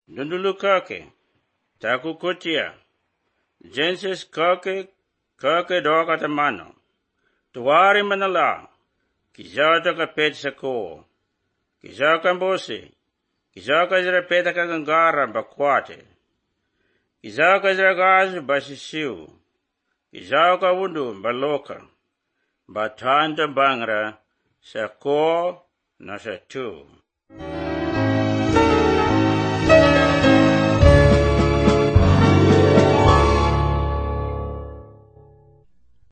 Dundulu kake, taku kutia, Genesis kake doka tamano, tuwari manala, kizata ka pet sako, kizaka mbose, kizaka zira peta ka gangara bakwate, kizaka zira gazu basisiu, kizaka wundu baloka, batanda bangra, sako na satu.